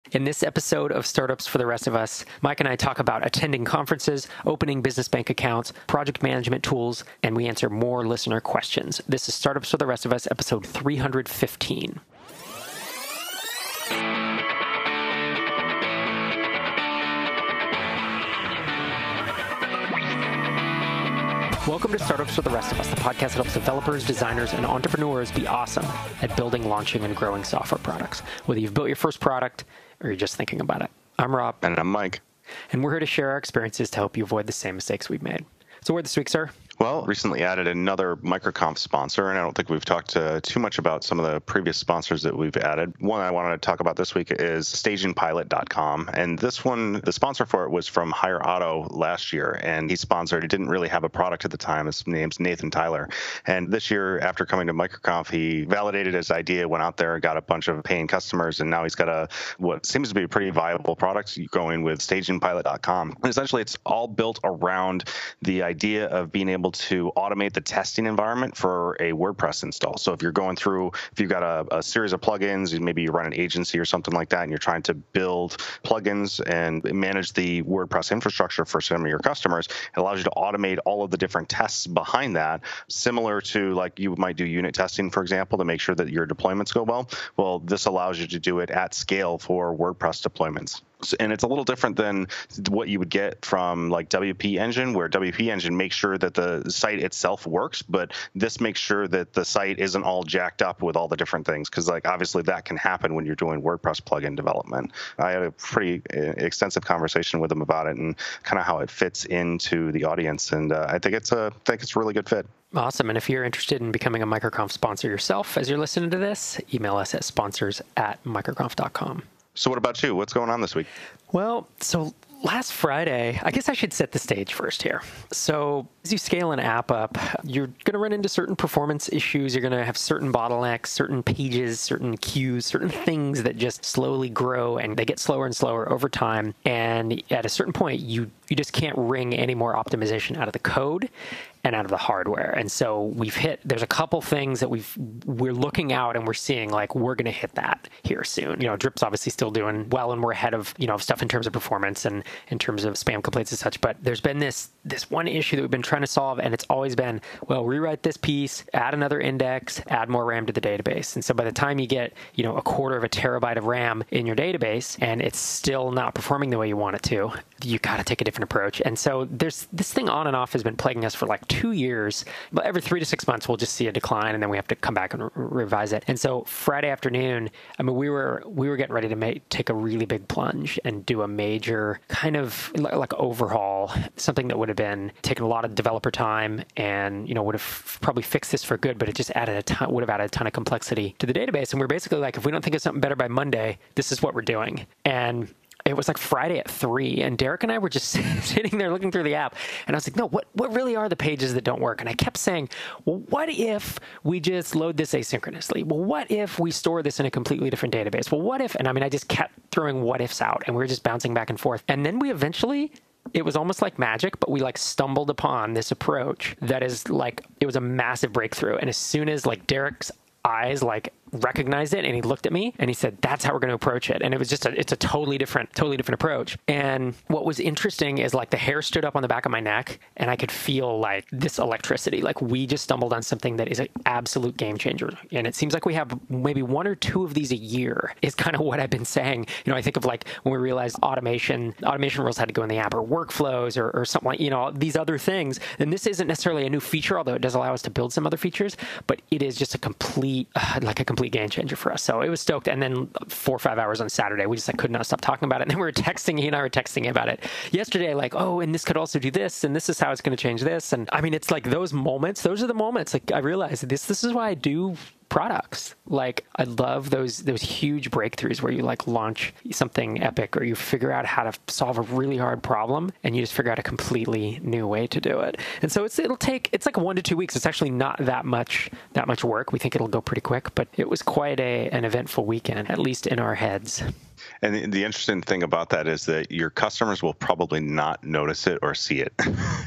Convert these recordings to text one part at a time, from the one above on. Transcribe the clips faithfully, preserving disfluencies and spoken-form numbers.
In this episode of Startups for the Rest of Us, Mike and I talk about attending conferences, opening business bank accounts, project management tools, and we answer more listener questions. This is Startups for the Rest of Us, episode three hundred fifteen. Welcome to Startups for the Rest of Us, the podcast that helps developers, designers, and entrepreneurs be awesome at building, launching, and growing software products. Whether you've built your first product or you're just thinking about it. I'm Rob. And I'm Mike. And we're here to share our experiences to help you avoid the same mistakes we've made. So where this week, sir? Well, recently added another MicroConf sponsor, and I don't think we've talked uh, too much about some of the previous sponsors that we've added. One I wanted to talk about this week is staging pilot dot com, and this one, the sponsor for it was from Hire Auto last year, and he sponsored, he didn't really have a product at the time. His name's Nathan Tyler, and this year, after coming to MicroConf, he validated his idea, went out there, got a bunch of paying customers, and now he's got a what seems to be a pretty viable product going with staging pilot dot com. And essentially, it's all built around the idea of being able to automate the testing environment for a WordPress install. So if you're going through, if you've got a, a series of plugins, maybe you run an agency or something like that, and you're trying to build plugins and manage the WordPress infrastructure for some of your customers, it allows you to automate all of the different tests behind that, similar to like you might do unit testing, for example, to make sure that your deployments go well. Well, this allows you to do it at scale for WordPress deployments. And it's a little different than what you would get from like W P Engine, where W P Engine makes sure that the site itself works, but this makes sure that the site isn't all jacked up with all the different things, because like obviously that can happen when you're doing WordPress plugin development. I had a pretty extensive conversation with him about it and kind of how it fits into the audience, and uh, I think it's a I think it's a really good fit. Awesome. And if you're interested in becoming a MicroConf sponsor yourself as you're listening to this, email us at sponsors at microconf dot com. So what about you? What's going on this week? Well, so last Friday, I guess I should set the stage first here. So as you scale an app up, you're going to run into certain performance issues. You're going to have certain bottlenecks, certain pages, certain queues, certain things that just slowly grow, and they get slower and slower over time. And at a certain point, you you just can't wring any more optimization out of the code and out of the hardware. And so we've hit, there's a couple things that we've, we're looking out and we're seeing like, we're going to hit that here soon. You know, Drip's obviously still doing well, and we're ahead of, you know, stuff in terms of performance and in terms of spam complaints and such. But there's been this, this one issue that we've been trying to solve, and it's always been, well, rewrite this piece, add another index, add more RAM to the database. And so by the time you get, you know, a quarter of a terabyte of RAM in your database and it's still not performing the way you want it to, you got to take a different approach. And so there's this thing on and off has been plaguing us for like two years, but every three to six months, we'll just see a decline, and then we have to come back and re- revise it. And so Friday afternoon, I mean, we were, we were getting ready to make, take a really big plunge and do a major kind of like overhaul, something that would have been taken a lot of developer time and, you know, would have probably fixed this for good, but it just added a ton, would have added a ton of complexity to the database. And we're basically like, if we don't think of something better by Monday, this is what we're doing. And it was like Friday at three, and Derek and I were just sitting there looking through the app, and I was like, no, what, what really are the pages that don't work? And I kept saying, well, what if we just load this asynchronously? Well, what if we store this in a completely different database? Well, what if, and I mean, I just kept throwing what ifs out, and we were just bouncing back and forth. And then we eventually, it was almost like magic, but we like stumbled upon this approach that is like, it was a massive breakthrough. And as soon as like Derek's eyes like recognized it, and he looked at me and he said, that's how we're going to approach it. And it was just a, it's a totally different, totally different approach. And what was interesting is like the hair stood up on the back of my neck, and I could feel like this electricity, like we just stumbled on something that is an absolute game changer. And it seems like we have maybe one or two of these a year is kind of what I've been saying. You know, I think of like when we realized automation, automation rules had to go in the app, or workflows, or, or something like, you know, these other things. And this isn't necessarily a new feature, although it does allow us to build some other features, but it is just a complete, uh, like a complete game changer for us. So it was stoked. And then four or five hours on Saturday, we just like could not stop talking about it. And then we were texting, he and I were texting about it yesterday, like, oh, and this could also do this, and this is how it's going to change this. And I mean, it's like those moments, those are the moments, like I realized this, this is why I do products. Like I love those those huge breakthroughs where you like launch something epic, or you figure out how to solve a really hard problem, and you just figure out a completely new way to do it. And so it's it'll take it's like one to two weeks. It's actually not that much that much work. We think it'll go pretty quick, but it was quite a an eventful weekend, at least in our heads. And the, the interesting thing about that is that your customers will probably not notice it or see it.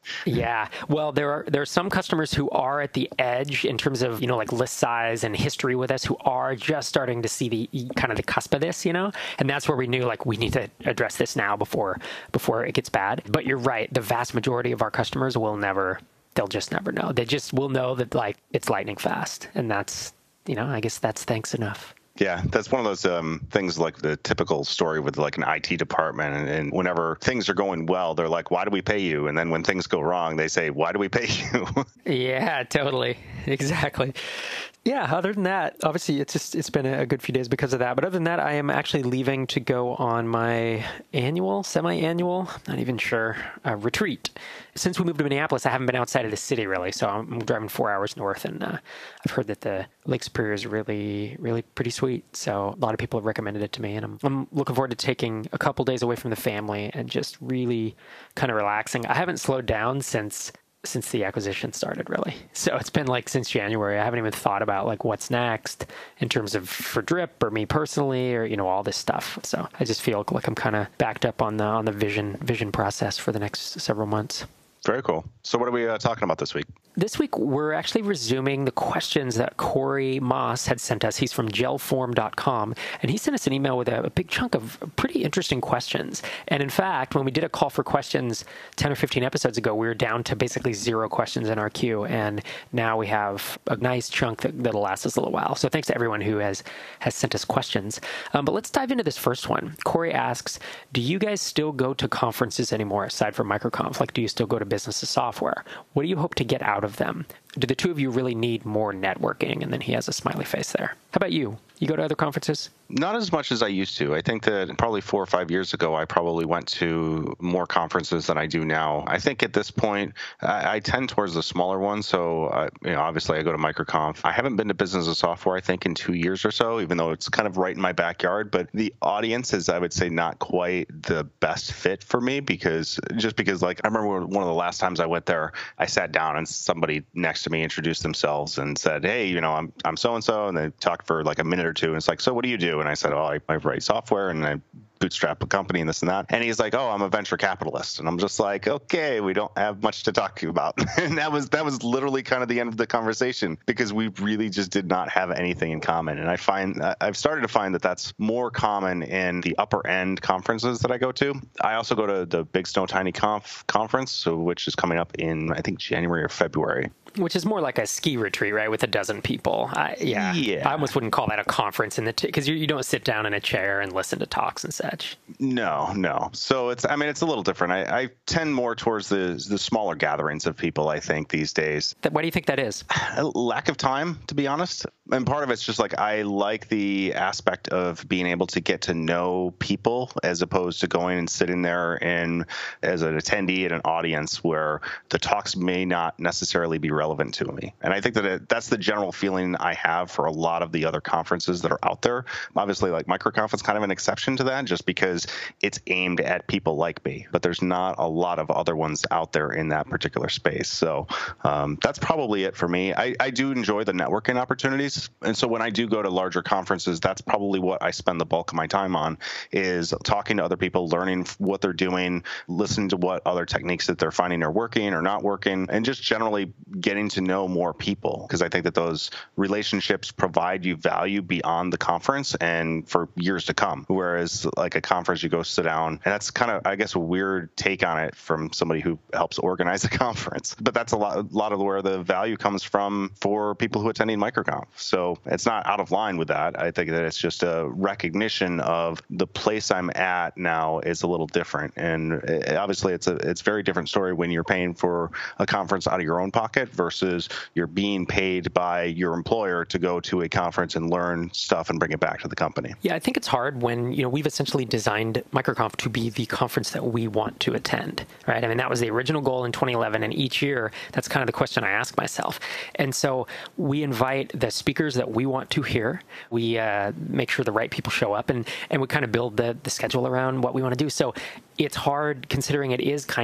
Yeah. Well, there are there are some customers who are at the edge in terms of, you know, like list size and history with us, who are just starting to see the kind of the cusp of this, you know, and that's where we knew like we need to address this now before before it gets bad. But you're right. The vast majority of our customers will never, they'll just never know. They just will know that like it's lightning fast. And that's, you know, I guess that's thanks enough. Yeah, that's one of those um, things like the typical story with like an I T department. And, and whenever things are going well, they're like, why do we pay you? And then when things go wrong, they say, why do we pay you? Yeah, totally. Exactly. Yeah, other than that, obviously it's just it's been a good few days because of that. But other than that, I am actually leaving to go on my annual, semi-annual, not even sure, uh, retreat. Since we moved to Minneapolis, I haven't been outside of the city really. So I'm driving four hours north, and uh, I've heard that the Lake Superior is really, really pretty sweet. So a lot of people have recommended it to me, and I'm, I'm looking forward to taking a couple days away from the family and just really kind of relaxing. I haven't slowed down since since the acquisition started, really. So it's been like since January. I haven't even thought about like what's next in terms of for Drip or me personally, or, you know, all this stuff. So I just feel like I'm kind of backed up on the on the vision vision process for the next several months. Very cool. So what are we uh, talking about this week? This week, we're actually resuming the questions that Corey Moss had sent us. He's from gelform dot com, and he sent us an email with a, a big chunk of pretty interesting questions. And in fact, when we did a call for questions ten or fifteen episodes ago, we were down to basically zero questions in our queue, and now we have a nice chunk that, that'll last us a little while. So thanks to everyone who has, has sent us questions. Um, but let's dive into this first one. Corey asks, do you guys still go to conferences anymore, aside from MicroConf? Like, do you still go to Business of Software? What do you hope to get out of them? Do the two of you really need more networking? And then he has a smiley face there. How about you? You go to other conferences? Not as much as I used to. I think that probably four or five years ago, I probably went to more conferences than I do now. I think at this point, I, I tend towards the smaller ones. So, uh, you know, obviously I go to MicroConf. I haven't been to Business of Software, I think, in two years or so, even though it's kind of right in my backyard. But the audience is, I would say, not quite the best fit for me, because just because, like, I remember one of the last times I went there, I sat down and somebody next to me introduced themselves and said, hey, you know, I'm I'm so-and-so. And they talked for like a minute or two. And it's like, so what do you do? And I said, oh, I, I write software and I bootstrap a company and this and that. And he's like, oh, I'm a venture capitalist. And I'm just like, okay, we don't have much to talk about. And that was that was literally kind of the end of the conversation, because we really just did not have anything in common. And I find I've started to find that that's more common in the upper end conferences that I go to. I also go to the Big Snow Tiny Conf conference, so which is coming up in, I think, January or February. Which is more like a ski retreat, right, with a dozen people. I, yeah. yeah. I almost wouldn't call that a conference in the because t- you, you don't sit down in a chair and listen to talks and such. No, no. So it's, I mean, it's a little different. I, I tend more towards the the smaller gatherings of people, I think, these days. Why do you think that is? A lack of time, to be honest. And part of it's just like I like the aspect of being able to get to know people, as opposed to going and sitting there and as an attendee at an audience where the talks may not necessarily be relevant to me. And I think that it, that's the general feeling I have for a lot of the other conferences that are out there. Obviously, like MicroConf is kind of an exception to that, just because it's aimed at people like me. But there's not a lot of other ones out there in that particular space. So um, that's probably it for me. I, I do enjoy the networking opportunities. And so when I do go to larger conferences, that's probably what I spend the bulk of my time on, is talking to other people, learning what they're doing, listening to what other techniques that they're finding are working or not working, and just generally getting to know more people, because I think that those relationships provide you value beyond the conference and for years to come. Whereas like a conference, you go sit down, and that's kind of, I guess, a weird take on it from somebody who helps organize a conference. But that's a lot, a lot of where the value comes from for people who attending MicroConf. So it's not out of line with that. I think that it's just a recognition of the place I'm at now is a little different. And it, obviously it's a it's a very different story when you're paying for a conference out of your own pocket versus you're being paid by your employer to go to a conference and learn stuff and bring it back to the company. Yeah, I think it's hard when, you know, we've essentially designed MicroConf to be the conference that we want to attend, right? I mean, that was the original goal in twenty eleven, and each year that's kind of the question I ask myself. And so we invite the speakers that we want to hear. We uh, make sure the right people show up, and, and we kind of build the, the schedule around what we want to do. So it's hard, considering it is kind of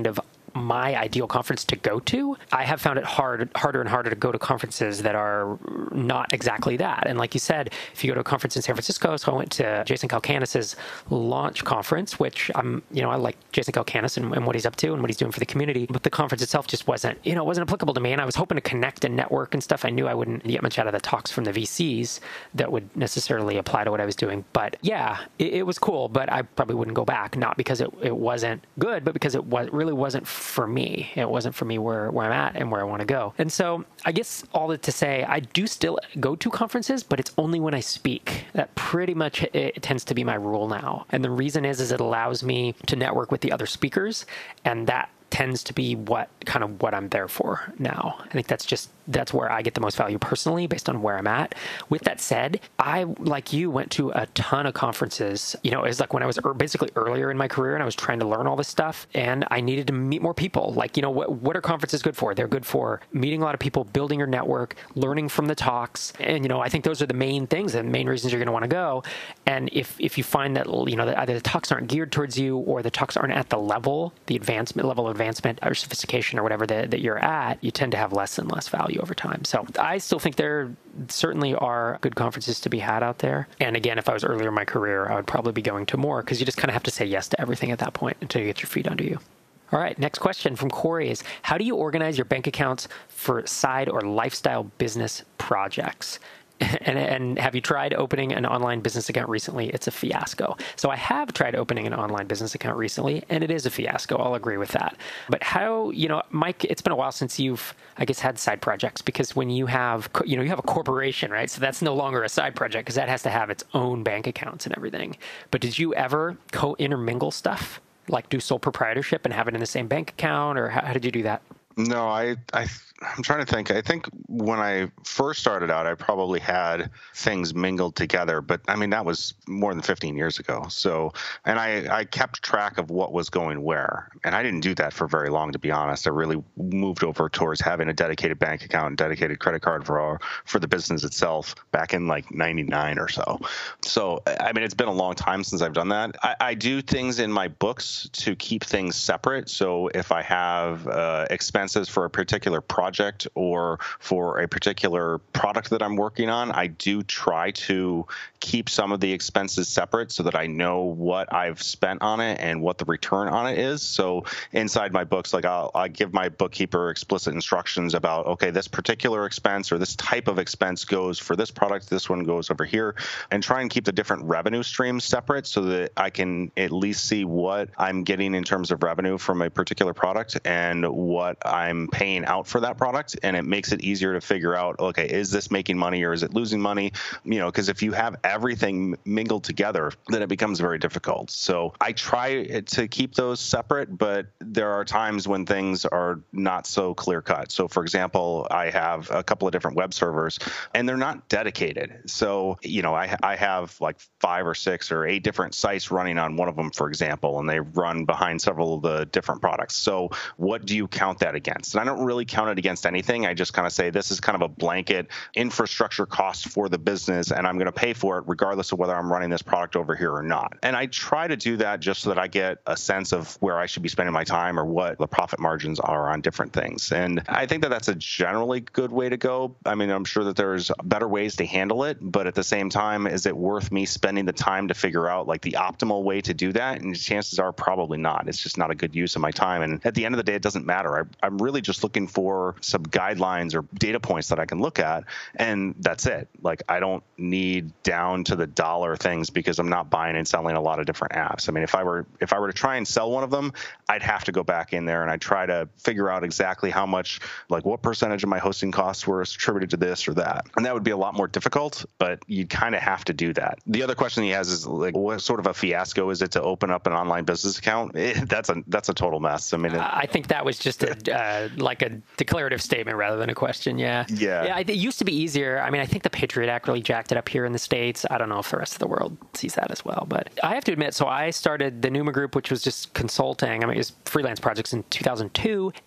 my ideal conference to go to, I have found it hard, harder and harder to go to conferences that are not exactly that. And like you said, if you go to a conference in San Francisco, so I went to Jason Calacanis's launch conference, which I'm, you know, I like Jason Calacanis and, and what he's up to and what he's doing for the community. But the conference itself just wasn't, you know, wasn't applicable to me. And I was hoping to connect and network and stuff. I knew I wouldn't get much out of the talks from the V Cs that would necessarily apply to what I was doing. But yeah, it, it was cool, but I probably wouldn't go back, not because it, it wasn't good, but because it was really wasn't for me. It wasn't for me where, where I'm at and where I want to go. And so I guess all that to say, I do still go to conferences, but it's only when I speak. That pretty much it, it tends to be my rule now. And the reason is, is it allows me to network with the other speakers, and that tends to be what kind of what I'm there for now. I think that's just, that's where I get the most value personally based on where I'm at. With that said, I, like you, went to a ton of conferences. You know, it was like when I was er- basically earlier in my career and I was trying to learn all this stuff and I needed to meet more people. Like, you know, what, what are conferences good for? They're good for meeting a lot of people, building your network, learning from the talks. And, you know, I think those are the main things and main reasons you're going to want to go. And if, if you find that, you know, that either the talks aren't geared towards you or the talks aren't at the level, the advancement level of advancement or sophistication or whatever that, that you're at, you tend to have less and less value over time. So I still think there certainly are good conferences to be had out there. And again, if I was earlier in my career, I would probably be going to more because you just kind of have to say yes to everything at that point until you get your feet under you. All right, next question from Corey is, how do you organize your bank accounts for side or lifestyle business projects? And, and have you tried opening an online business account recently? It's a fiasco. So I have tried opening an online business account recently, and it is a fiasco. I'll agree with that. But how, you know, Mike, it's been a while since you've, I guess, had side projects, because when you have, you know, you have a corporation, right? So that's no longer a side project because that has to have its own bank accounts and everything. But did you ever co-intermingle stuff, like do sole proprietorship and have it in the same bank account, or how, how did you do that? No, I, I, I'm trying to think. I think when I first started out, I probably had things mingled together, but I mean, that was more than fifteen years ago. So, and I, I kept track of what was going where. And I didn't do that for very long, to be honest. I really moved over towards having a dedicated bank account and dedicated credit card for our, for the business itself back in like ninety-nine or so. So, I mean, it's been a long time since I've done that. I, I do things in my books to keep things separate. So if I have uh, expenses for a particular project or for a particular product that I'm working on, I do try to keep some of the expenses separate so that I know what I've spent on it and what the return on it is. So inside my books, like I'll, I'll give my bookkeeper explicit instructions about, okay, this particular expense or this type of expense goes for this product, this one goes over here, and try and keep the different revenue streams separate so that I can at least see what I'm getting in terms of revenue from a particular product and what I'm paying out for that product. And it makes it easier to figure out, okay, is this making money or is it losing money? You know, because if you have everything mingled together, then it becomes very difficult. So I try to keep those separate, but there are times when things are not so clear cut. So for example, I have a couple of different web servers and they're not dedicated. So, you know, I, I have like five or six or eight different sites running on one of them, for example, and they run behind several of the different products. So what do you count that against? And I don't really count it against anything. I just kind of say this is kind of a blanket infrastructure cost for the business, and I'm going to pay for it regardless of whether I'm running this product over here or not. And I try to do that just so that I get a sense of where I should be spending my time or what the profit margins are on different things. And I think that that's a generally good way to go. I mean, I'm sure that there's better ways to handle it, but at the same time, is it worth me spending the time to figure out like the optimal way to do that? And chances are probably not. It's just not a good use of my time. And at the end of the day, it doesn't matter. I, I'm really just looking for some guidelines or data points that I can look at, and that's it. Like, I don't need down to the dollar things because I'm not buying and selling a lot of different apps. I mean, if I were if I were to try and sell one of them, I'd have to go back in there and I'd try to figure out exactly how much, like what percentage of my hosting costs were attributed to this or that. And that would be a lot more difficult, but you kind of have to do that. The other question he has is like, what sort of a fiasco is it to open up an online business account? It, that's a that's a total mess. I mean, it, I think that was just a uh, like a declarative statement rather than a question. Yeah. Yeah. Yeah. It used to be easier. I mean, I think the Patriot Act really jacked it up here in the States. I don't know if the rest of the world sees that as well, but I have to admit, so I started the Numa Group, which was just consulting. I mean, it was freelance projects in two thousand two, and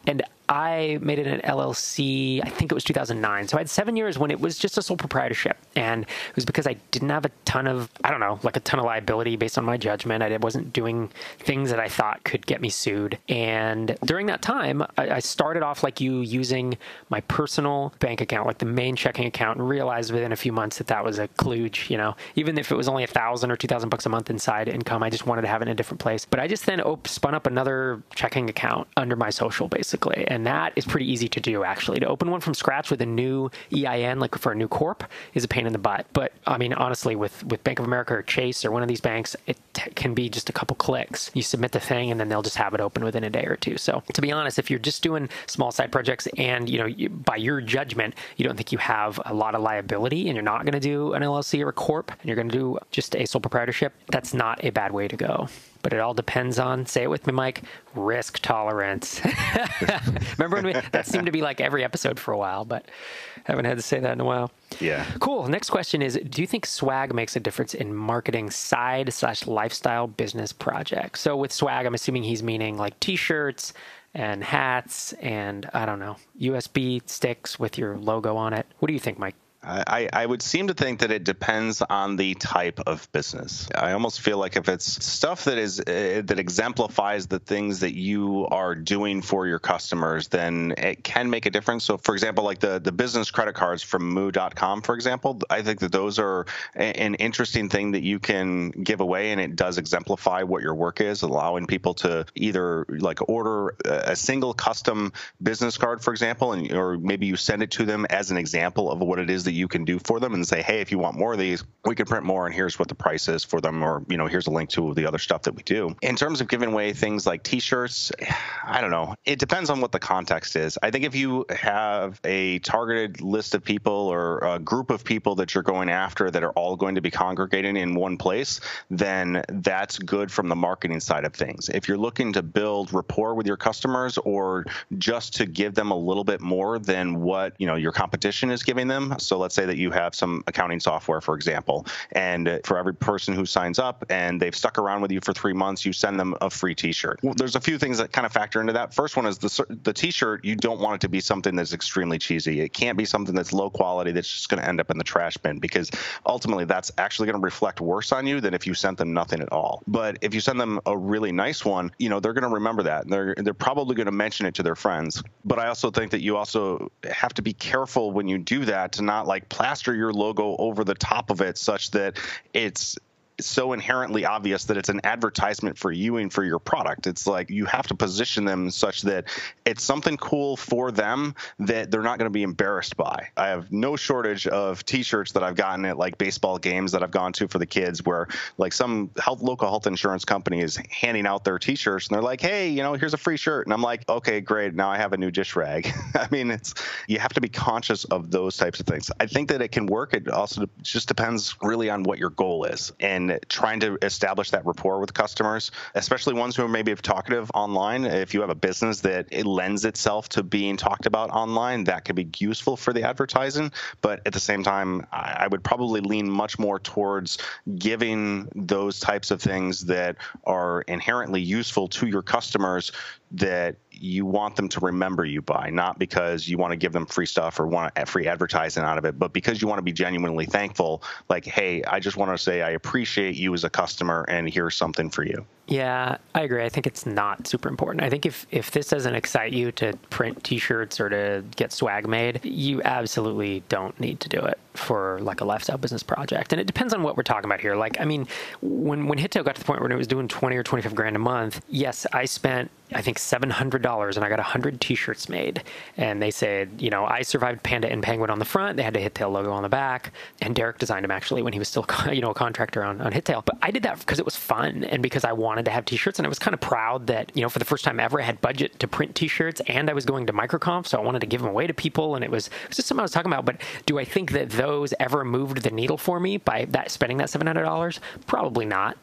I made it an L L C, I think it was two thousand nine. So I had seven years when it was just a sole proprietorship. And it was because I didn't have a ton of, I don't know, like a ton of liability based on my judgment. I wasn't doing things that I thought could get me sued. And during that time, I, I started off like you using my personal bank account, like the main checking account, and realized within a few months that that was a kludge, you know, even if it was only a thousand or two thousand bucks a month inside income, I just wanted to have it in a different place. But I just then op- spun up another checking account under my social, basically. And that is pretty easy to do, actually. To open one from scratch with a new E I N, like for a new corp, is a pain in the butt. But I mean, honestly, with, with Bank of America or Chase or one of these banks, it t- can be just a couple clicks. You submit the thing and then they'll just have it open within a day or two. So to be honest, if you're just doing small side projects and, you know, you, by your judgment, you don't think you have a lot of liability and you're not going to do an L L C or a corp and you're going to do just a sole proprietorship, that's not a bad way to go. But it all depends on, say it with me, Mike, risk tolerance. Remember when we, that seemed to be like every episode for a while, but haven't had to say that in a while. Yeah. Cool. Next question is, do you think swag makes a difference in marketing side slash lifestyle business projects? So with swag, I'm assuming he's meaning like t-shirts and hats and, I don't know, U S B sticks with your logo on it. What do you think, Mike? I, I would seem to think that it depends on the type of business. I almost feel like if it's stuff that is uh, that exemplifies the things that you are doing for your customers, then it can make a difference. So, for example, like the, the business credit cards from moo dot com, for example, I think that those are a, an interesting thing that you can give away, and it does exemplify what your work is, allowing people to either like order a single custom business card, for example, and or maybe you send it to them as an example of what it is that you can do for them and say, hey, if you want more of these, we can print more and here's what the price is for them, or, you know, here's a link to the other stuff that we do. In terms of giving away things like t-shirts, I don't know. It depends on what the context is. I think if you have a targeted list of people or a group of people that you're going after that are all going to be congregating in one place, then that's good from the marketing side of things. If you're looking to build rapport with your customers or just to give them a little bit more than what, you know, your competition is giving them. So let's say that you have some accounting software, for example, and for every person who signs up and they've stuck around with you for three months, you send them a free t-shirt. Well, there's a few things that kind of factor into that. First one is the, the t-shirt, you don't want it to be something that's extremely cheesy. It can't be something that's low quality that's just going to end up in the trash bin, because ultimately that's actually going to reflect worse on you than if you sent them nothing at all. But if you send them a really nice one, you know, they're going to remember that. They're, they're probably going to mention it to their friends. But I also think that you also have to be careful when you do that to not like plaster your logo over the top of it such that it's so inherently obvious that it's an advertisement for you and for your product. It's like you have to position them such that it's something cool for them that they're not going to be embarrassed by. I have no shortage of t-shirts that I've gotten at like baseball games that I've gone to for the kids where like some health, local health insurance company is handing out their t-shirts and they're like, hey, you know, here's a free shirt. And I'm like, okay, great. Now I have a new dish rag. I mean, it's, you have to be conscious of those types of things. I think that it can work. It also just depends really on what your goal is. And trying to establish that rapport with customers, especially ones who are maybe talkative online. If you have a business that it lends itself to being talked about online, that could be useful for the advertising. But at the same time, I would probably lean much more towards giving those types of things that are inherently useful to your customers that you want them to remember you by, not because you want to give them free stuff or want free advertising out of it, but because you want to be genuinely thankful. Like, hey, I just want to say I appreciate you as a customer and here's something for you. Yeah, I agree. I think it's not super important. I think if, if this doesn't excite you to print t-shirts or to get swag made, you absolutely don't need to do it for like a lifestyle business project. And it depends on what we're talking about here. Like, I mean, when, when Hittail got to the point where it was doing twenty or twenty-five grand a month, yes, I spent, I think, seven hundred dollars and I got one hundred t-shirts made. And they said, you know, I survived Panda and Penguin on the front. They had the Hittail logo on the back. And Derek designed them actually when he was still, you know, a contractor on, on Hittail. But I did that because it was fun and because I wanted to have t-shirts. And I was kind of proud that, you know, for the first time ever, I had budget to print t-shirts and I was going to MicroConf. So I wanted to give them away to people. And it was, it was just something I was talking about. But do I think that those ever moved the needle for me by that spending that seven hundred dollars? Probably not.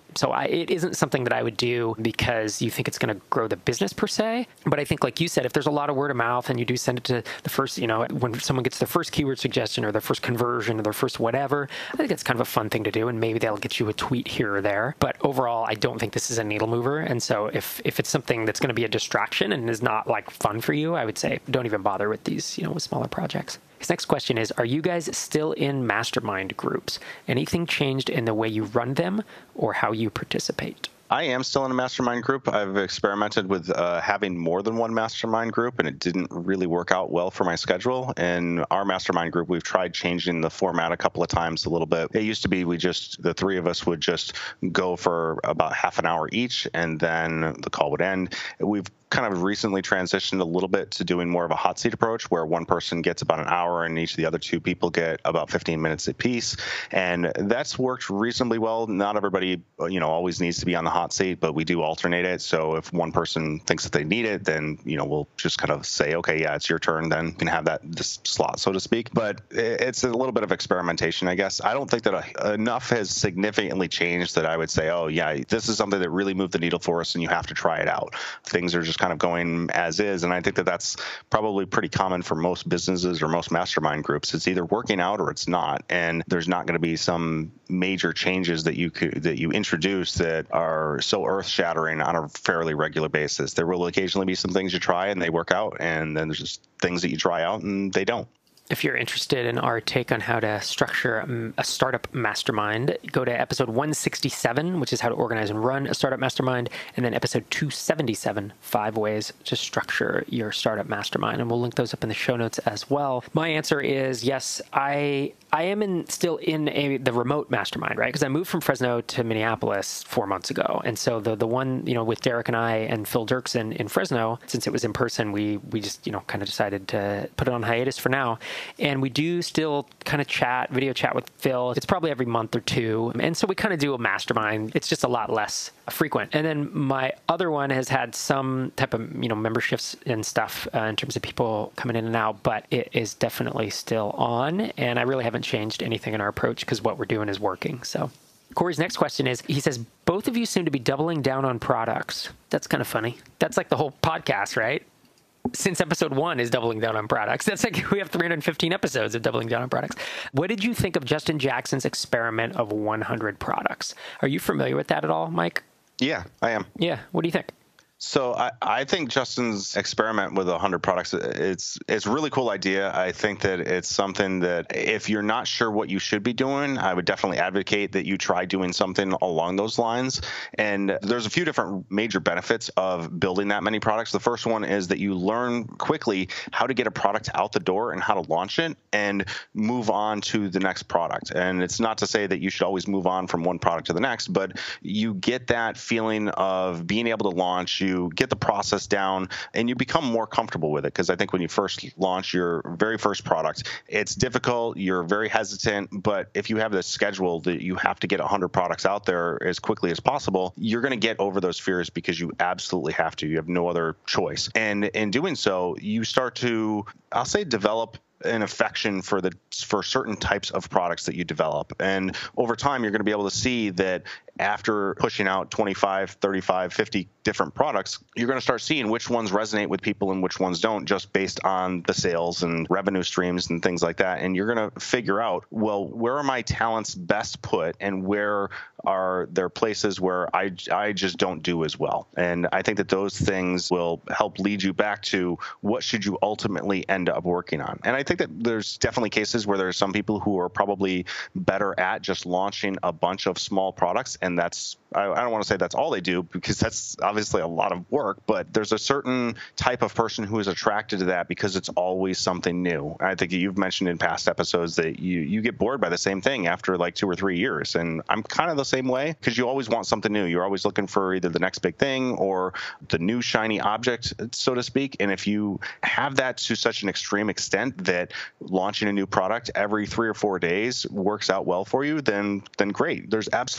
So I, it isn't something that I would do because you think it's going to grow the business per se. But I think, like you said, if there's a lot of word of mouth and you do send it to the first, you know, when someone gets their first keyword suggestion or their first conversion or their first whatever, I think it's kind of a fun thing to do. And maybe they'll get you a tweet here or there. But overall, I don't think this is a needle mover. And so if, if it's something that's going to be a distraction and is not like fun for you, I would say don't even bother with these, you know, with smaller projects. His next question is, are you guys still in mastermind groups? Anything changed in the way you run them or how you participate? I am still in a mastermind group. I've experimented with uh, having more than one mastermind group, and it didn't really work out well for my schedule. In our mastermind group, we've tried changing the format a couple of times a little bit. It used to be we just, the three of us would just go for about half an hour each, and then the call would end. We've kind of recently transitioned a little bit to doing more of a hot seat approach where one person gets about an hour and each of the other two people get about fifteen minutes apiece. And that's worked reasonably well. Not everybody, you know, always needs to be on the hot seat, but we do alternate it. So if one person thinks that they need it, then, you know, we'll just kind of say, okay, yeah, it's your turn. Then you can have that this slot, so to speak. But it's a little bit of experimentation, I guess. I don't think that enough has significantly changed that I would say, oh, yeah, this is something that really moved the needle for us and you have to try it out. Things are just kind of going as is. And I think that that's probably pretty common for most businesses or most mastermind groups. It's either working out or it's not. And there's not going to be some major changes that you could, that you introduce that are so earth shattering on a fairly regular basis. There will occasionally be some things you try and they work out. And then there's just things that you try out and they don't. If you're interested in our take on how to structure a startup mastermind, go to episode one sixty-seven, which is how to organize and run a startup mastermind, and then episode two seventy-seven, five ways to structure your startup mastermind. And we'll link those up in the show notes as well. My answer is yes, I I am in, still in a, the remote mastermind, right? Because I moved from Fresno to Minneapolis four months ago. And so the the one, you know, with Derek and I and Phil Dirksen in Fresno, since it was in person, we we just, you know, kind of decided to put it on hiatus for now. And we do still kind of chat, video chat with Phil. It's probably every month or two. And so we kind of do a mastermind. It's just a lot less frequent. And then my other one has had some type of, you know, memberships and stuff uh, in terms of people coming in and out, but it is definitely still on. And I really haven't changed anything in our approach because what we're doing is working. So Corey's next question is, he says, both of you seem to be doubling down on products. That's kind of funny. That's like the whole podcast, right? Since episode one is doubling down on products. That's like we have three hundred fifteen episodes of doubling down on products. What did you think of Justin Jackson's experiment of one hundred products? Are you familiar with that at all, Mike? Yeah, I am. Yeah. What do you think? So I, I think Justin's experiment with one hundred products, it's it's a really cool idea. I think that it's something that if you're not sure what you should be doing, I would definitely advocate that you try doing something along those lines. And there's a few different major benefits of building that many products. The first one is that you learn quickly how to get a product out the door and how to launch it and move on to the next product. And it's not to say that you should always move on from one product to the next, but you get that feeling of being able to launch. You get the process down and you become more comfortable with it. Because I think when you first launch your very first product, it's difficult. You're very hesitant. But if you have this schedule that you have to get one hundred products out there as quickly as possible, you're going to get over those fears because you absolutely have to. You have no other choice. And in doing so, you start to, I'll say, develop an affection for the for certain types of products that you develop. And over time, you're going to be able to see that after pushing out twenty-five, thirty-five, fifty different products, you're going to start seeing which ones resonate with people and which ones don't, just based on the sales and revenue streams and things like that. And you're going to figure out, well, where are my talents best put and where are there places where I, I just don't do as well. And I think that those things will help lead you back to what should you ultimately end up working on. And I think that there's definitely cases where there's some people who are probably better at just launching a bunch of small products. And that's, I, I don't want to say that's all they do because that's obviously a lot of work, but there's a certain type of person who is attracted to that because it's always something new. I think you've mentioned in past episodes that you, you get bored by the same thing after like two or three years. And I'm kind of the same way because you always want something new. You're always looking for either the next big thing or the new shiny object, so to speak. And if you have that to such an extreme extent that launching a new product every three or four days works out well for you, then then great. There's absolutely nothing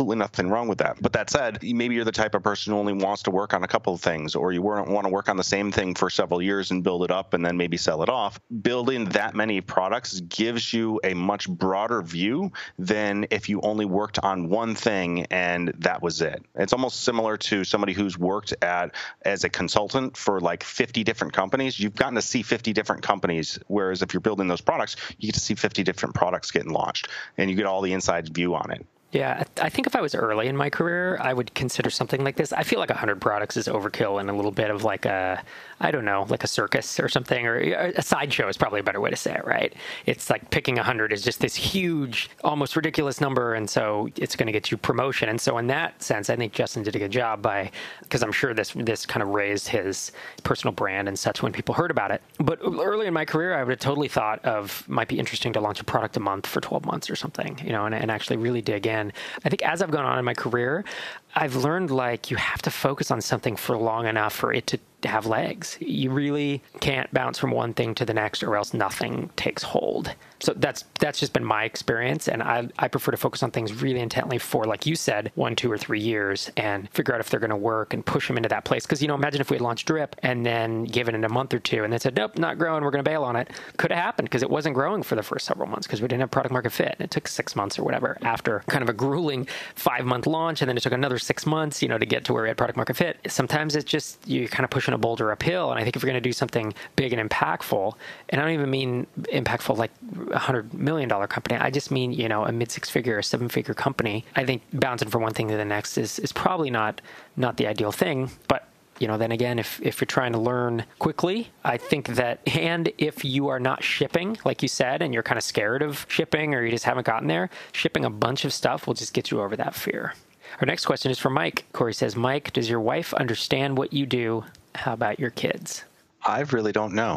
wrong with that. But that said, maybe you're the type of person who only wants to work on a couple of things, or you want to work on the same thing for several years and build it up and then maybe sell it off. Building that many products gives you a much broader view than if you only worked on one thing and that was it. It's almost similar to somebody who's worked at as a consultant for like fifty different companies. You've gotten to see fifty different companies, whereas if you're building those products, you get to see fifty different products getting launched and you get all the inside view on it. Yeah, I think if I was early in my career, I would consider something like this. I feel like one hundred products is overkill and a little bit of like a, I don't know, like a circus or something, or a sideshow is probably a better way to say it, right? It's like picking one hundred is just this huge, almost ridiculous number, and so it's going to get you promotion. And so in that sense, I think Justin did a good job by, because I'm sure this this kind of raised his personal brand and such when people heard about it. But early in my career, I would have totally thought of, might be interesting to launch a product a month for twelve months or something, you know, and, and actually really dig in. I think as I've gone on in my career, I've learned like you have to focus on something for long enough for it to have legs. You really can't bounce from one thing to the next or else nothing takes hold. So that's that's just been my experience, and I I prefer to focus on things really intently for, like you said, one, two, or three years and figure out if they're going to work and push them into that place. Because, you know, imagine if we had launched Drip and then given it a month or two and then said, nope, not growing, we're going to bail on it. Could have happened because it wasn't growing for the first several months because we didn't have product market fit. And it took six months or whatever after kind of a grueling five-month launch, and then it took another six months, you know, to get to where we had product market fit. Sometimes it's just you're kind of pushing a boulder uphill, and I think if you're going to do something big and impactful, and I don't even mean impactful like a hundred million dollar company, I just mean, you know, a mid six figure or seven figure company, I think bouncing from one thing to the next is is probably not not the ideal thing. But you know, then again, if, if you're trying to learn quickly, I think that, and if you are not shipping, like you said, and you're kind of scared of shipping or you just haven't gotten there, shipping a bunch of stuff will just get you over that fear. Our next question is from Mike. Corey says, Mike, does your wife understand what you do? How about your kids? I really don't know.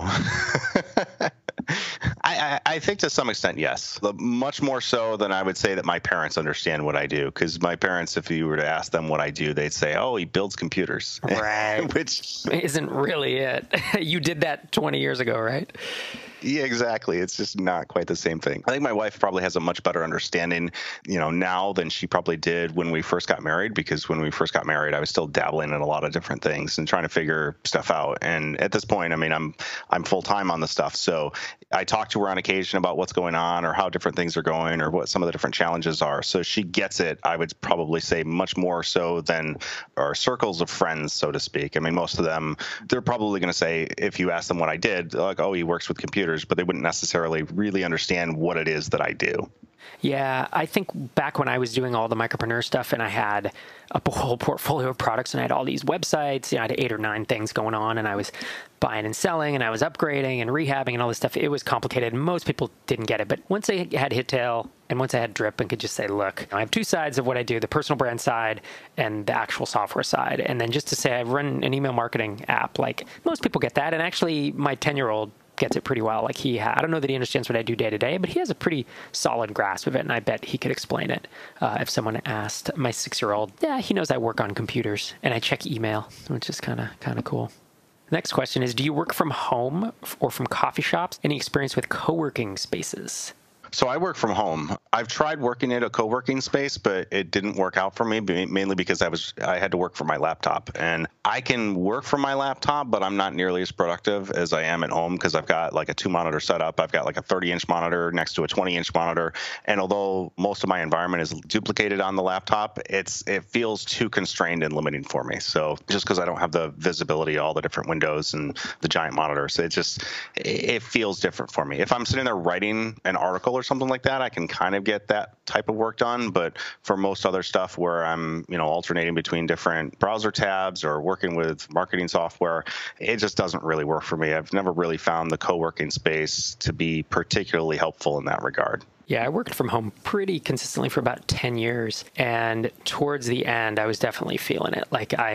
I, I, I think to some extent, yes. Much more so than I would say that my parents understand what I do. Because my parents, if you were to ask them what I do, they'd say, oh, he builds computers. Right. Which isn't really it. You did that twenty years ago, right? Yeah, exactly. It's just not quite the same thing. I think my wife probably has a much better understanding, you know, now than she probably did when we first got married, because when we first got married, I was still dabbling in a lot of different things and trying to figure stuff out. And at this point, I mean, I'm I'm full time on the stuff. So I talk to her on occasion about what's going on or how different things are going or what some of the different challenges are. So she gets it, I would probably say, much more so than our circles of friends, so to speak. I mean, most of them, they're probably going to say, if you ask them what I did, like, oh, he works with computers, but they wouldn't necessarily really understand what it is that I do. Yeah, I think back when I was doing all the micropreneur stuff and I had a whole portfolio of products and I had all these websites, you know, I had eight or nine things going on and I was buying and selling and I was upgrading and rehabbing and all this stuff. It was complicated. Most people didn't get it. But once I had Hittail and once I had Drip and could just say, look, I have two sides of what I do, the personal brand side and the actual software side. And then just to say I run an email marketing app, like most people get that. And actually my ten-year-old gets it pretty well. Like he, ha- I don't know that he understands what I do day to day, but he has a pretty solid grasp of it, and I bet he could explain it uh, if someone asked. My six-year-old, yeah, he knows I work on computers and I check email, which is kind of kind of cool. Next question is, do you work from home or from coffee shops? Any experience with co-working spaces? So I work from home. I've tried working at a co-working space, but it didn't work out for me, mainly because I was I had to work from my laptop. And I can work from my laptop, but I'm not nearly as productive as I am at home because I've got like a two-monitor setup. I've got like a thirty-inch monitor next to a twenty-inch monitor. And although most of my environment is duplicated on the laptop, it's it feels too constrained and limiting for me. So just because I don't have the visibility of all the different windows and the giant monitors, it just it feels different for me. If I'm sitting there writing an article or something like that, I can kind of get that type of work done. But for most other stuff where I'm, you know, alternating between different browser tabs or working with marketing software, it just doesn't really work for me. I've never really found the co-working space to be particularly helpful in that regard. Yeah, I worked from home pretty consistently for about ten years. And towards the end, I was definitely feeling it. Like I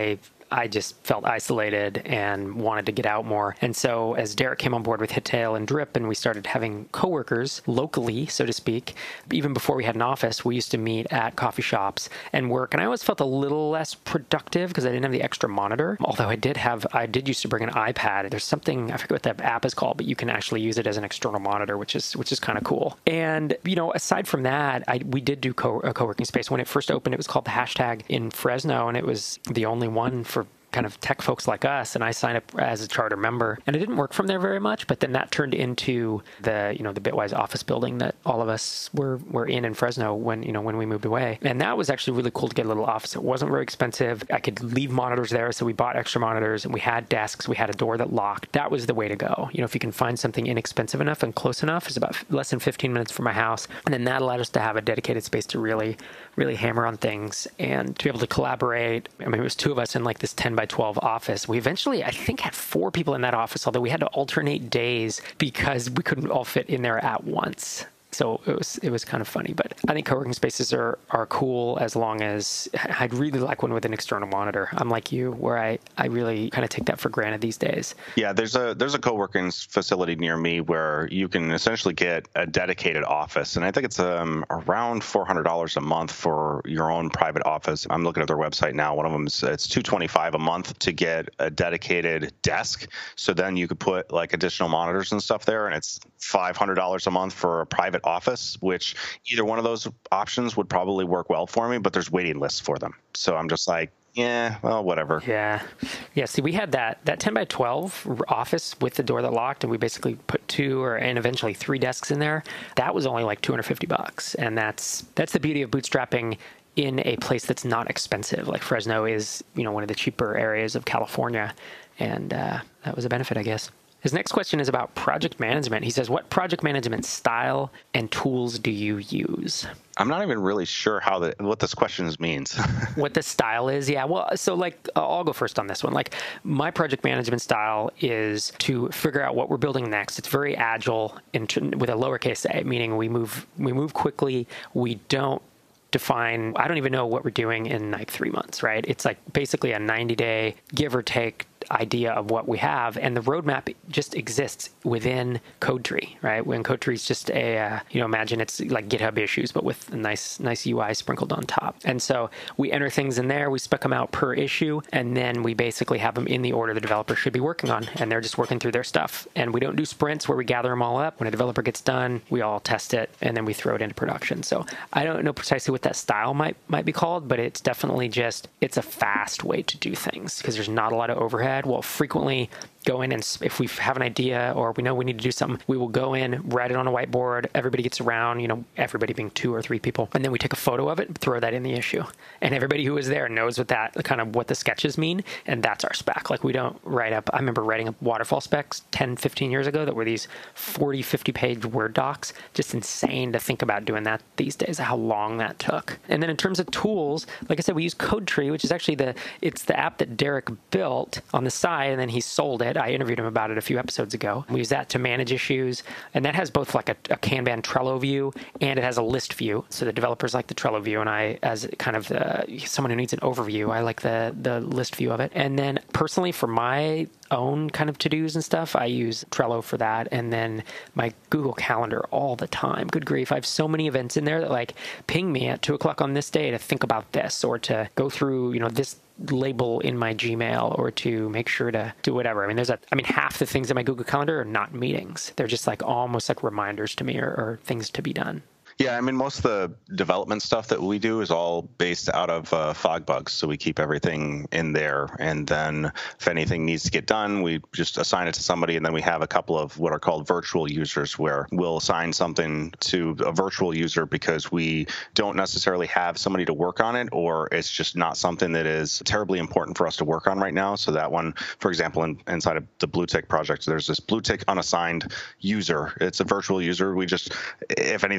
I just felt isolated and wanted to get out more. And so as Derek came on board with Hittail and Drip, and we started having coworkers locally, so to speak, even before we had an office, we used to meet at coffee shops and work. And I always felt a little less productive because I didn't have the extra monitor. Although I did have, I did used to bring an iPad. There's something, I forget what that app is called, but you can actually use it as an external monitor, which is which is kind of cool. And, you know, aside from that, I, we did do co- a co-working space. When it first opened, it was called the Hashtag in Fresno, and it was the only one for kind of tech folks like us, and I signed up as a charter member, and it didn't work from there very much, but then that turned into the, you know, the Bitwise office building that all of us were, were in in Fresno when, you know, when we moved away. And that was actually really cool to get a little office. It wasn't very expensive. I could leave monitors there, so we bought extra monitors, and we had desks. We had a door that locked. That was the way to go. You know, if you can find something inexpensive enough and close enough, it's about less than fifteen minutes from my house. And then that allowed us to have a dedicated space to really, really hammer on things and to be able to collaborate. I mean, it was two of us in like this ten by twelve office. We eventually, I think, had four people in that office, although we had to alternate days because we couldn't all fit in there at once. So it was it was kind of funny, but I think co-working spaces are, are cool as long as I'd really like one with an external monitor. I'm like you, where I, I really kind of take that for granted these days. Yeah, there's a there's a co-working facility near me where you can essentially get a dedicated office, and I think it's um, around four hundred dollars a month for your own private office. I'm looking at their website now. One of them is it's two hundred twenty-five dollars a month to get a dedicated desk. So then you could put like additional monitors and stuff there, and it's five hundred dollars a month for a private office, which either one of those options would probably work well for me, but there's waiting lists for them. So I'm just like, yeah, well, whatever. Yeah. Yeah. See, we had that, that ten by twelve office with the door that locked, and we basically put two or, and eventually three desks in there. That was only like two hundred fifty bucks. And that's, that's the beauty of bootstrapping in a place that's not expensive. Like Fresno is, you know, one of the cheaper areas of California. And uh, that was a benefit, I guess. His next question is about project management. He says, what project management style and tools do you use? I'm not even really sure how the what this question means. What the style is? Yeah, well, so like, I'll go first on this one. Like, my project management style is to figure out what we're building next. It's very agile in, with a lowercase a, meaning we move we move quickly. We don't define, I don't even know what we're doing in like three months, right? It's like basically a ninety day, give or take, idea of what we have, and the roadmap just exists within CodeTree, right? When CodeTree is just a, uh, you know, imagine it's like GitHub issues, but with a nice, nice U I sprinkled on top. And so we enter things in there, we spec them out per issue, and then we basically have them in the order the developer should be working on, and they're just working through their stuff. And we don't do sprints where we gather them all up. When a developer gets done, we all test it, and then we throw it into production. So I don't know precisely what that style might might be called, but it's definitely just, it's a fast way to do things because there's not a lot of overhead. We'll frequently go in, and if we have an idea or we know we need to do something, we will go in, write it on a whiteboard. Everybody gets around, you know, everybody being two or three people, and then we take a photo of it and throw that in the issue. And everybody who is there knows what that kind of what the sketches mean, and that's our spec. Like, we don't write up. I remember writing up waterfall specs ten, fifteen years ago that were these forty, fifty page Word docs. Just insane to think about doing that these days, how long that took. And then in terms of tools, like I said, we use CodeTree, which is actually the it's the app that Derek built on the side, and then he sold it. I interviewed him about it a few episodes ago. We use that to manage issues, and that has both like a, a Kanban Trello view, and it has a list view. So the developers like the Trello view, and I, as kind of the, someone who needs an overview, I like the the list view of it. And then personally, for my own kind of to-dos and stuff, I use Trello for that, and then my Google Calendar all the time. Good grief, I have so many events in there that like ping me at two o'clock on this day to think about this, or to go through, you know, this label in my Gmail, or to make sure to do whatever. I mean, there's a, I mean, half the things in my Google Calendar are not meetings. They're just like almost like reminders to me, or, or things to be done. Yeah, I mean, most of the development stuff that we do is all based out of uh, Fogbugs, so we keep everything in there. And then if anything needs to get done, we just assign it to somebody, and then we have a couple of what are called virtual users, where we'll assign something to a virtual user because we don't necessarily have somebody to work on it, or it's just not something that is terribly important for us to work on right now. So that one, for example, in, inside of the Bluetick project, there's this Bluetick unassigned user. It's a virtual user. We just, if anything needs to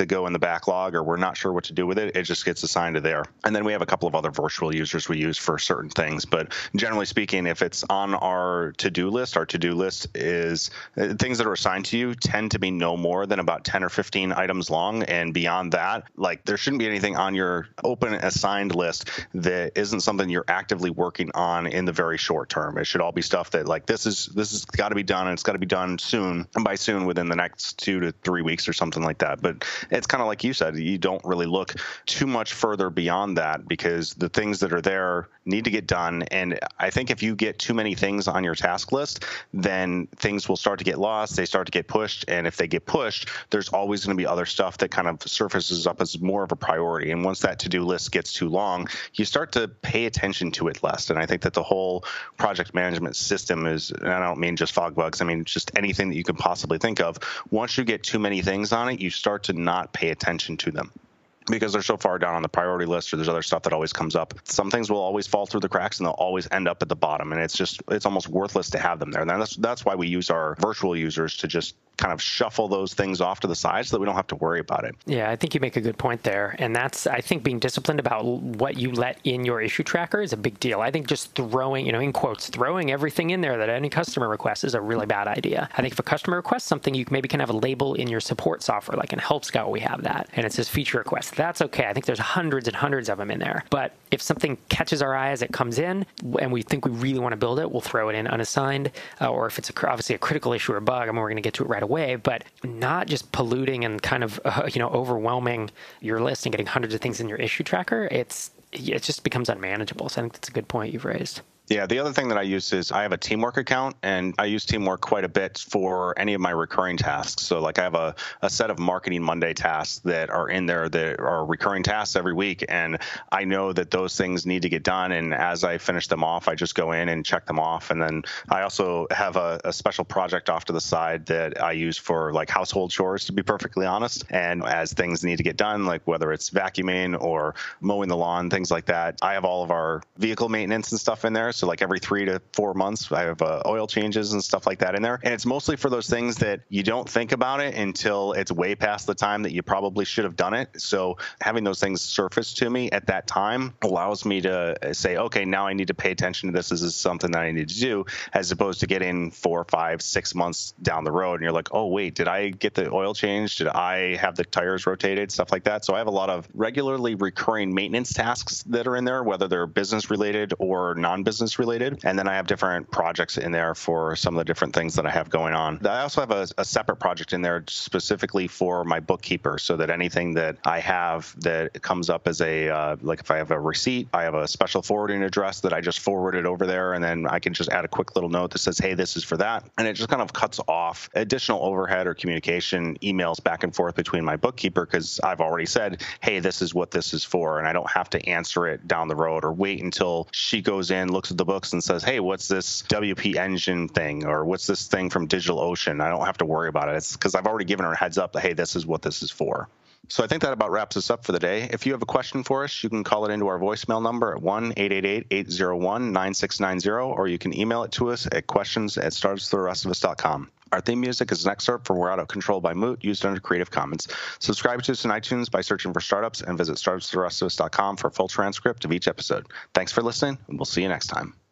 to go in the backlog or we're not sure what to do with it, it just gets assigned to there. And then we have a couple of other virtual users we use for certain things. But generally speaking, if it's on our to-do list, our to-do list is uh, things that are assigned to you tend to be no more than about ten or fifteen items long. And beyond that, like there shouldn't be anything on your open assigned list that isn't something you're actively working on in the very short term. It should all be stuff that like this is this has got to be done and it's got to be done soon. And by soon, within the next two to three weeks or something like that. But it's kind of like you said, you don't really look too much further beyond that because the things that are there need to get done. And I think if you get too many things on your task list, then things will start to get lost. They start to get pushed. And if they get pushed, there's always going to be other stuff that kind of surfaces up as more of a priority. And once that to-do list gets too long, you start to pay attention to it less. And I think that the whole project management system is, and I don't mean just FogBugz, I mean just anything that you can possibly think of. Once you get too many things on it, you start to not pay attention to them because they're so far down on the priority list or there's other stuff that always comes up. Some things will always fall through the cracks and they'll always end up at the bottom. And it's just, it's almost worthless to have them there. And that's, that's why we use our virtual users to just kind of shuffle those things off to the side so that we don't have to worry about it. Yeah, I think you make a good point there. And that's, I think being disciplined about what you let in your issue tracker is a big deal. I think just throwing, you know, in quotes, throwing everything in there that any customer requests is a really bad idea. I think if a customer requests something, you maybe can have a label in your support software, like in Help Scout, we have that. And it says feature request. That's okay. I think there's hundreds and hundreds of them in there. But if something catches our eye as it comes in and we think we really want to build it, we'll throw it in unassigned. Uh, or if it's a, obviously a critical issue or bug, I mean, we're going to get to it right away. But not just polluting and kind of, uh, you know, overwhelming your list and getting hundreds of things in your issue tracker. It's it just becomes unmanageable. So I think that's a good point you've raised. Yeah, the other thing that I use is I have a Teamwork account, and I use Teamwork quite a bit for any of my recurring tasks. So like I have a, a set of Marketing Monday tasks that are in there that are recurring tasks every week, and I know that those things need to get done, and as I finish them off, I just go in and check them off. And then I also have a, a special project off to the side that I use for like household chores, to be perfectly honest. And as things need to get done, like whether it's vacuuming or mowing the lawn, things like that, I have all of our vehicle maintenance and stuff in there. So like every three to four months, I have uh, oil changes and stuff like that in there. And it's mostly for those things that you don't think about it until it's way past the time that you probably should have done it. So having those things surface to me at that time allows me to say, okay, now I need to pay attention to this. This is something that I need to do, as opposed to getting four, five, six months down the road. And you're like, oh, wait, did I get the oil changed? Did I have the tires rotated? Stuff like that. So I have a lot of regularly recurring maintenance tasks that are in there, whether they're business related or non-business related. And then I have different projects in there for some of the different things that I have going on. I also have a, a separate project in there specifically for my bookkeeper, so that anything that I have that comes up as a, uh, like if I have a receipt, I have a special forwarding address that I just forward it over there. And then I can just add a quick little note that says, hey, this is for that. And it just kind of cuts off additional overhead or communication emails back and forth between my bookkeeper, because I've already said, hey, this is what this is for. And I don't have to answer it down the road or wait until she goes in, looks at the books and says, hey, what's this W P Engine thing? Or what's this thing from DigitalOcean? I don't have to worry about it. It's because I've already given her a heads up that, hey, this is what this is for. So I think that about wraps us up for the day. If you have a question for us, you can call it into our voicemail number at one eight eight eight, eight zero one, nine six nine zero, or you can email it to us at questions at startups for the rest of us dot com. Our theme music is an excerpt from We're Out of Control by Moot, used under Creative Commons. Subscribe to us in iTunes by searching for Startups, and visit startups for the rest of us dot com for a full transcript of each episode. Thanks for listening, and we'll see you next time.